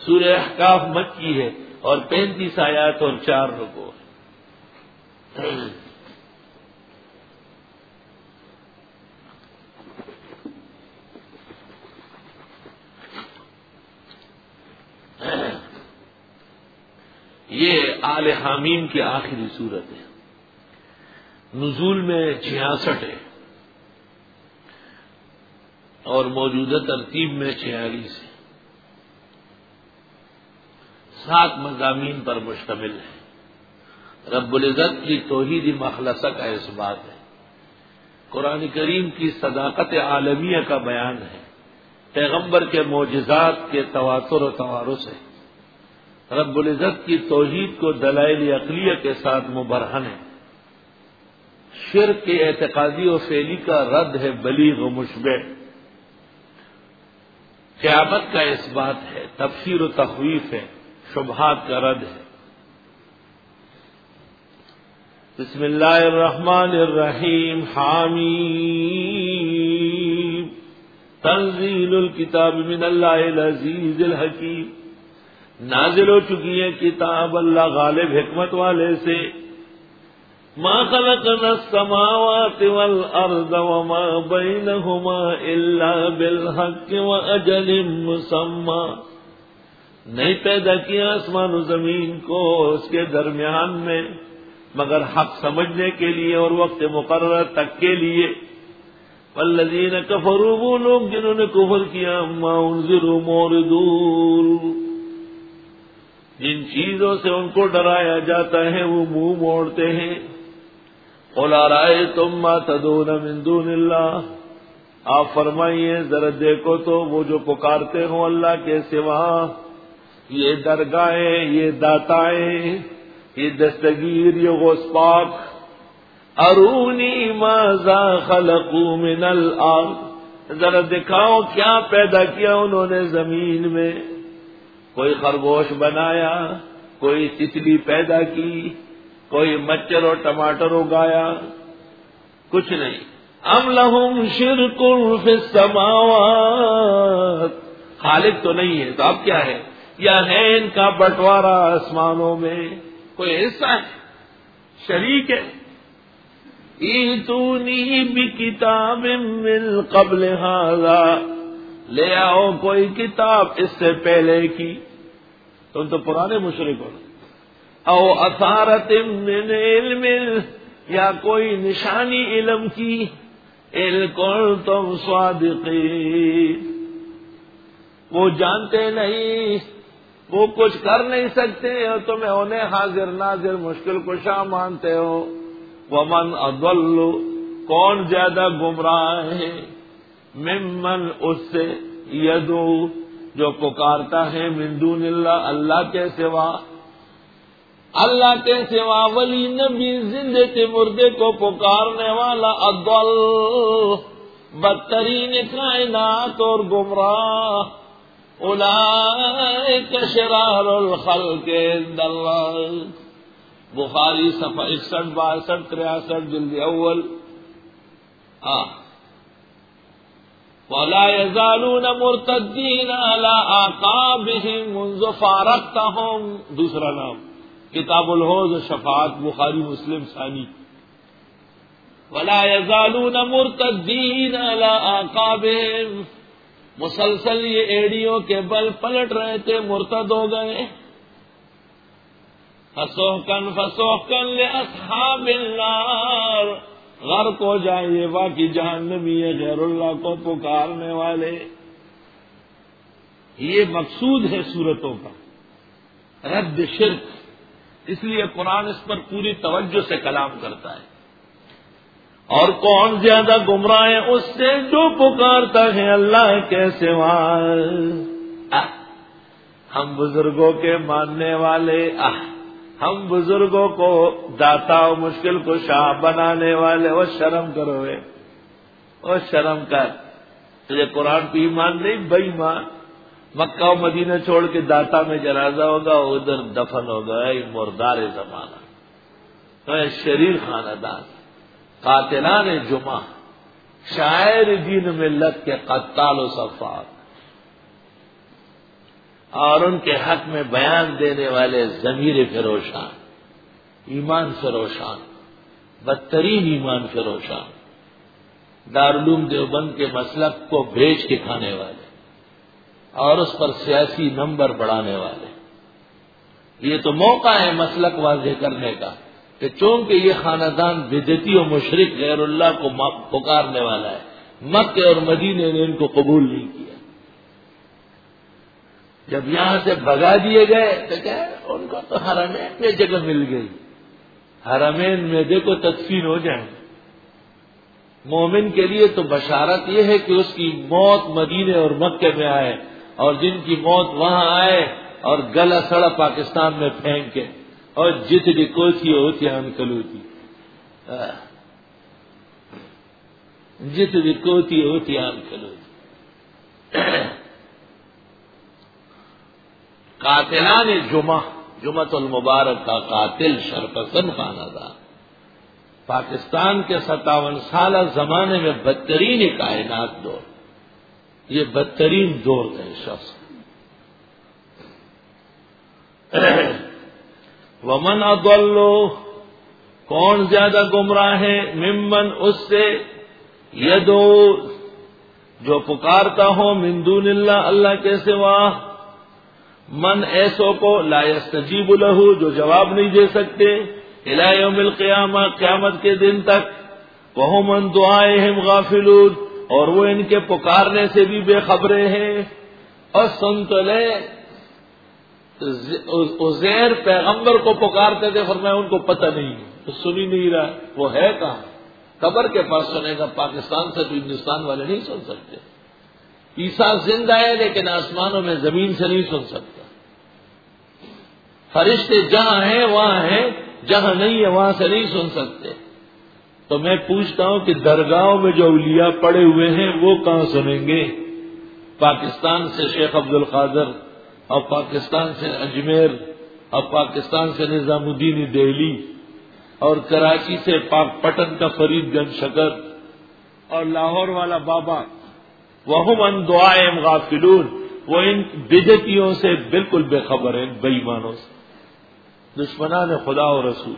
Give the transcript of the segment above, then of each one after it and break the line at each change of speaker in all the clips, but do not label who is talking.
سورہ احقاف مکی ہے اور 35 آیات اور 4 رکوع ہے۔ یہ آل حامیم کی آخری صورت ہے، نزول میں 66 ہے اور موجودہ ترتیب میں 46 ہے، 7 مضامین پر مشتمل ہے۔ رب العزت کی توحید مخلصہ کا اثبات ہے، قرآن کریم کی صداقت عالمیہ کا بیان ہے، پیغمبر کے معجزات کے تواتر و توارث ہے، رب العزت کی توحید کو دلائل عقلیہ کے ساتھ مبرہن ہے، شرک کے اعتقادی و فعلی کا رد ہے بلیغ و مشبع، قیامت کا اثبات ہے، تبشیر و تخویف ہے، شبہات کا رد ہے۔ بسم اللہ الرحمن الرحیم، حامیم تنزیل الکتاب من اللہ العزیز الحکیم، نازل ہو چکی ہے کتاب اللہ غالب حکمت والے سے۔ ما خلقنا السماوات والارض وما بینہما الا بالحق واجل مسمى، نہیں پیدا کیا آسمان و زمین کو اس کے درمیان میں مگر حق سمجھنے کے لیے اور وقت مقرر تک کے لیے۔ والذین کفروا، وہ لوگ جنہوں نے کفر کیا، ما انذروا معرضون، جن چیزوں سے ان کو ڈرایا جاتا ہے وہ منہ موڑتے ہیں۔ قل ارأیتم ما تدعون من دون اللہ، آپ فرمائیے ذرا دیکھو تو وہ جو پکارتے ہو اللہ کے سوا، یہ درگاہیں، یہ داتائیں، یہ دستگیر، یہ غوث پاک، ارونی ماذا خلقوا من الارض، ذرا دکھاؤ کیا پیدا کیا انہوں نے زمین میں، کوئی خرگوش بنایا، کوئی تتلی پیدا کی، کوئی مچھر اور ٹماٹر اگایا، کچھ نہیں۔ ام لہم شرک فی السماوات، خالق تو نہیں ہے تو اب کیا ہے، یا ہے ان کا بٹوارا آسمانوں میں، کوئی حصہ ہے، شریک ہے۔ ایتونی بکتاب من قبل ھذا، لے آؤ کوئی کتاب اس سے پہلے کی، تم تو پرانے مشرک ہو، او اثارت من علم، یا کوئی نشانی علم کی، ان کنتم صادقین، وہ جانتے نہیں، وہ کچھ کر نہیں سکتے اور تمہیں انہیں حاضر ناظر مشکل کشا مانتے ہو۔ ومن اضل، کون زیادہ گمراہ ہے، ممن، اس سے، یدعو، جو پکارتا ہے، من دون اللہ، اللہ کے سوا، اللہ کے سوا ولی نبی زندے کے مردے کو پکارنے والا، اضل، بدترین کائنات اور گمراہ، اولئک شرار الخلق عند اللہ، بخاری صفحہ 61 62 63 جلد اول۔ ولا يزالون مرتدين على اعقابهم منذ فارقتهم، دوسرا نام کتاب الحوض شفاعت، بخاری مسلم ثانی۔ ولا يزالون مرتدين على اعقابهم، مسلسل یہ ایڑیوں کے بل پلٹ رہے تھے، مرتد ہو گئے۔ فسوقاً فسوقاً لاصحاب النار، غرق ہو جائیں یہ واقعی جہنمی ہے غیر اللہ کو پکارنے والے۔ یہ مقصود ہے صورتوں کا، رد شرک، اس لیے قرآن اس پر پوری توجہ سے کلام کرتا ہے۔ اور کون زیادہ گمراہ ہے اس سے جو پکارتا ہے اللہ کے سوا۔ ہم بزرگوں کے ماننے والے، ہم بزرگوں کو داتا و مشکل کو شاہ بنانے والے، وہ شرم کرو، وہ شرم کر، تجھے قرآن پہ ایمان نہیں، بے ایمان۔ مکہ و مدینہ چھوڑ کے داتا میں جنازہ ہوگا، ادھر دفن ہوگا، یہ مردار زمانہ، شریر خاندان، قاتلان جمعہ، شاعر دین ملت کے قتال و صفات۔ اور ان کے حق میں بیان دینے والے ضمیر فروشان، ایمان فروشان، بدترین ایمان فروشان، دارالعلوم دیوبند کے مسلک کو بیچ کے کھانے والے اور اس پر سیاسی نمبر بڑھانے والے. یہ تو موقع ہے مسلک واضح کرنے کا کہ چونکہ یہ خاندان بدعتی و مشرک غیر اللہ کو پکارنے والا ہے، مکہ اور مدینے نے ان کو قبول نہیں کیا. جب یہاں سے بھگا دیے گئے تو کیا ان کو تو حرمین میں جگہ مل گئی. حرمین میں دیکھو تدفین ہو جائیں. مومن کے لیے تو بشارت یہ ہے کہ اس کی موت مدینے اور مکے میں آئے، اور جن کی موت وہاں آئے اور گلا سڑا پاکستان میں پھینکے، اور جتنی کوسی ہوتی انکلوتی، جتنی کوتی ہوتی انکلوتی. قاتلان جمعۃ المبارک کا قاتل شرپسند خاندان پاکستان کے 57 سالہ زمانے میں بدترین کائنات دور، یہ بدترین دور ہے شخص. ومن اضل، کون زیادہ گمراہ ہے، ممن اس سے، یدعو جو پکارتا ہو، من دون اللہ اللہ کے سوا، من ایسوں کو لا یستجیب لہ جو جواب نہیں دے سکتے، الی یوم القیامہ قیامت کے دن تک، وہم عن دعائہم غافلون اور وہ ان کے پکارنے سے بھی بے خبرے ہیں. اور سن تو لے، عزیر پیغمبر کو پکارتے تھے، فرمایا ان کو پتہ نہیں، تو سن ہی نہیں رہا، وہ ہے کہاں؟ قبر کے پاس سنے گا، پاکستان سے تو ہندوستان والے نہیں سن سکتے. عیسیٰ زندہ ہے لیکن آسمانوں میں زمین سے نہیں سن سکتا. فرشتے جہاں ہیں وہاں ہیں، جہاں نہیں ہے وہاں سے نہیں سن سکتے. تو میں پوچھتا ہوں کہ درگاہوں میں جو اولیاء پڑے ہوئے ہیں وہ کہاں سنیں گے؟ پاکستان سے شیخ عبد القادر، اور پاکستان سے اجمیر، اور پاکستان سے نظام الدین دہلی، اور کراچی سے پاک پٹن کا فرید گنج شکر، اور لاہور والا بابا. وہم عن دعائہم غافلون، وہ ان بدعتیوں سے بالکل بے خبر ہیں، بے ایمانوں سے، دشمنان خدا و رسول.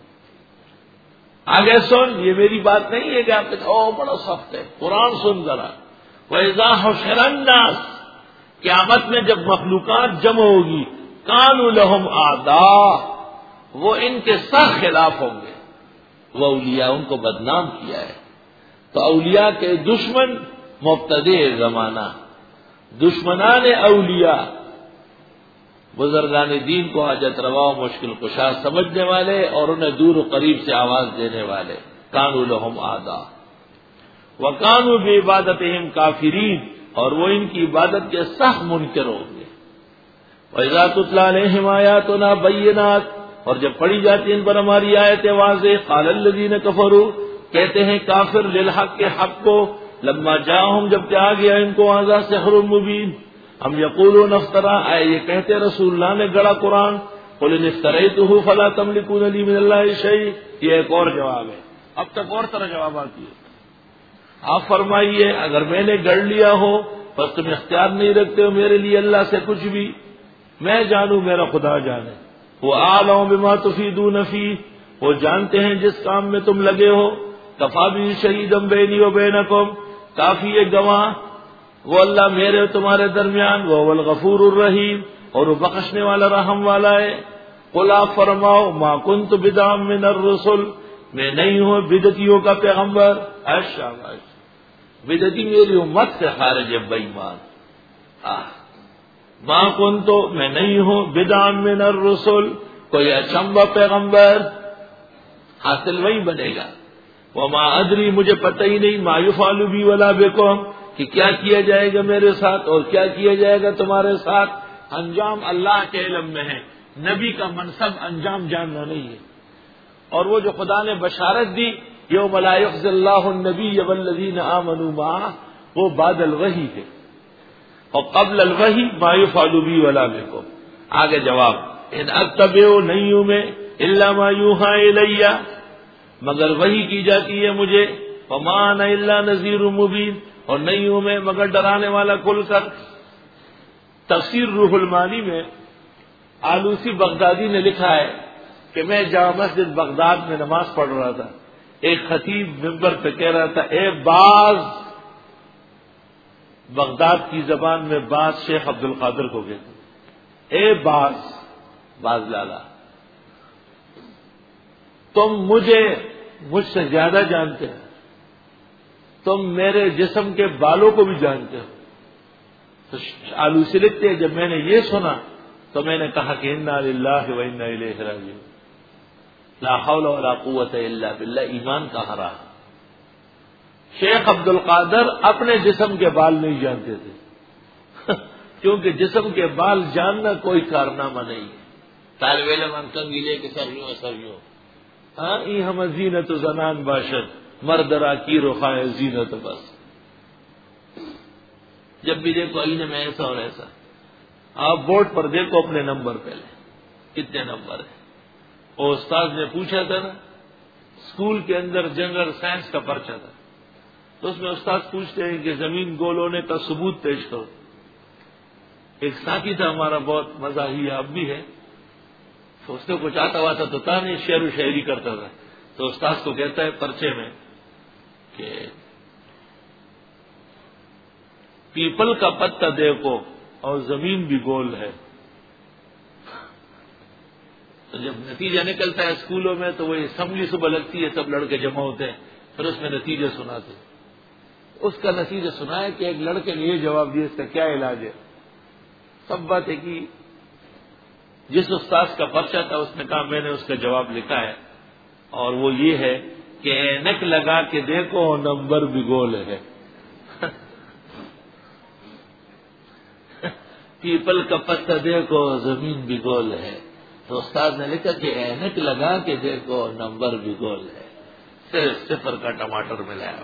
آگے سن، یہ میری بات نہیں ہے کہ آپ کہتے او بڑا سخت ہے، قرآن سن ذرا. وَإِذَا حُشِرَ النَّاسُ، قیامت میں جب مخلوقات جمع ہوگی، كَانُوا لَهُمْ أَعْدَاءَ، وہ ان کے سخت خلاف ہوں گے. وہ اولیاء ان کو بدنام کیا ہے. تو اولیاء کے دشمن مبتدع زمانہ، دشمنان اولیاء، بزرگان دین کو حاجت روا و مشکل کشا سمجھنے والے اور انہیں دور و قریب سے آواز دینے والے. کانوا لہم اعداء وکانوا بعبادتہم کافرین، اور وہ ان کی عبادت کے سخت منکر ہوں گے. وَإِذَا تُتْلَىٰ عَلَيْهِمْ آيَاتُنَا بَيِّنَاتٍ، اور جب پڑھی جاتی ان پر ہماری آیتیں واضح، قَالَ الَّذِينَ كَفَرُوا، کہتے ہیں کافر، للحق کے حق کو، لما جاءہم جب کہ آ گیا ان کو ھذا سحر مبین، ہم یقولون افترا، آئے یہ کہتے رسول اللہ نے گڑا قرآن، قل ان افتریتہ فلا تملکون لی من اللہ شیء. یہ ایک اور جواب ہے، اب تک اور طرح جواب آتی ہے. آپ فرمائیے اگر میں نے گڑھ لیا ہو بس تم اختیار نہیں رکھتے ہو میرے لیے اللہ سے کچھ بھی، میں جانوں میرا خدا جانے. وہ اعلم بما تفیدون فیہ، وہ جانتے ہیں جس کام میں تم لگے ہو. کفا بہ شہیدا بینی و بینکم، کافی ہے گواہ وہ اللہ میرے اور تمہارے درمیان. وہ الغفور الرحیم، اور وہ بخشنے والا رحم والا ہے. قل آپ فرماؤ ما کنت بدعا من الرسل، میں نہیں ہوں بدعتیوں کا پیغمبر. شاباش، بدعتی میری امت سے خارج ہے بے ایمان. ما کنت، میں نہیں ہوں بدعا من الرسل، کوئی اچنبا پیغمبر، حاصل وہی بنے گا. وما ادری، مجھے پتہ ہی نہیں، ما یفعل بی ولا بکم، کہ کیا کیا جائے گا میرے ساتھ اور کیا کیا جائے گا تمہارے ساتھ. انجام اللہ کے علم میں ہے، نبی کا منصب انجام جاننا نہیں ہے. اور وہ جو خدا نے بشارت دی یوم لا یخزی اللہ النبی والذین آمنوا معہ، وہ بعد الوحی ہے، اور قبل الوحی ما یفعل بی ولا بکم. آگے جواب، ان اتبع، نہیں ہوں میں، الا ما یوحی الی، مگر وحی کی جاتی ہے مجھے. وما انا الا نذیر مبین، اور نہیں ہوں میں مگر ڈرانے والا کھل کر. تفسیر روح المعانی میں آلوسی بغدادی نے لکھا ہے کہ میں جامع مسجد بغداد میں نماز پڑھ رہا تھا، ایک خطیب ممبر پہ کہہ رہا تھا، اے باز، بغداد کی زبان میں باز شیخ عبد القادر کو کہتے، اے باز، باز لالا، تم مجھ سے زیادہ جانتے ہو، تم میرے جسم کے بالوں کو بھی جانتے ہو۔ تو آلوسی لکھتے ہیں، جب میں نے یہ سنا تو میں نے کہا کہ انا للہ و انا الیہ راجعون، لا حول ولا قوت الا باللہ، ایمان کہاں رہا۔ شیخ عبد القادر اپنے جسم کے بال نہیں جانتے تھے کیونکہ جسم کے بال جاننا کوئی کارنامہ نہیں ہے۔ طالب علم کنگیلے کے سریوں ہاں ای ہم زینت زنان باشد، مرد را کی رخائے زینت بس، جب بھی دیکھو آئینے میں ایسا اور ایسا۔ آپ بورڈ پر دیکھو اپنے نمبر پہلے کتنے نمبر ہیں۔ وہ استاد نے پوچھا تھا نا، اسکول کے اندر جنرل سائنس کا پرچہ تھا، تو اس میں استاد پوچھتے ہیں کہ زمین گول ہونے کا ثبوت پیش کرو۔ ایک ساتھی تھا ہمارا، بہت مزاحی اب بھی ہے، تو اس نے کچھ آتا ہوا تھا تو تھا نہیں، شعر و شاعری کرتا تھا، تو استاد کو کہتا ہے پرچے میں کہ پیپل کا پتا دیکھو اور زمین بھی گول ہے۔ تو جب نتیجہ نکلتا ہے اسکولوں میں تو وہ اسمبلی صبح لگتی ہے، سب لڑکے جمع ہوتے ہیں، پھر اس میں نتیجے سناتے ہیں۔ اس کا نتیجہ سنا ہے کہ ایک لڑکے نے یہ جواب دیا، اس کا کیا علاج ہے؟ سب بات ہے کہ جس استاذ کا پرچہ تھا اس نے کہا میں نے اس کا جواب لکھا ہے، اور وہ یہ ہے کہ اینک لگا کے دیکھو نمبر بھی گول ہے۔ پیپل کا پتا دیکھو زمین بھی گول ہے، تو استاد نے لکھا کہ اینک لگا کے دیکھو نمبر بھی گول ہے، صرف صفر کا ٹماٹر ملایا۔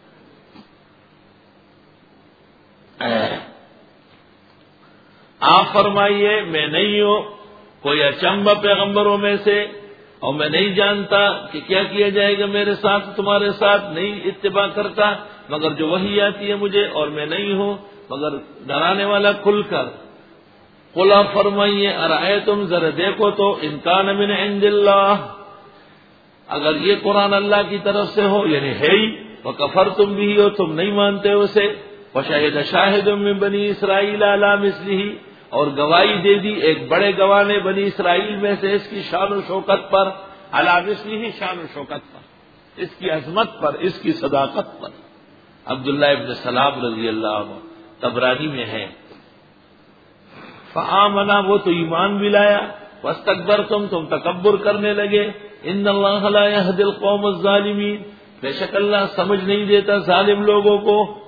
آپ فرمائیے میں نہیں ہوں کوئی اچنبھا پیغمبروں میں سے، اور میں نہیں جانتا کہ کیا کیا جائے گا میرے ساتھ تمہارے ساتھ، نہیں اتباع کرتا مگر جو وحی آتی ہے مجھے، اور میں نہیں ہوں مگر ڈرانے والا کھل کر۔ قل فرمائیے ارائیتم، ذرا دیکھو تو، ان کان من عند اللہ، اگر یہ قرآن اللہ کی طرف سے ہو یعنی ہے ہی، وکفرتم بھی ہو تم نہیں مانتے اسے، وشہد شاہد من بنی اسرائیل علی مثلہ، اور گواہی دے دی ایک بڑے گواہ نے بنی اسرائیل میں سے اس کی شان و شوکت پر، علی مثلہ شان و شوکت پر، اس کی عظمت پر، اس کی صداقت پر۔ عبداللہ ابن سلام رضی اللہ عنہ، طبرانی میں ہے، فآمنا، وہ تو ایمان بھی لایا، واستکبرتم، تم تکبر کرنے لگے، ان اللہ لا یہدی القوم الظالمین، بے شک اللہ سمجھ نہیں دیتا ظالم لوگوں کو۔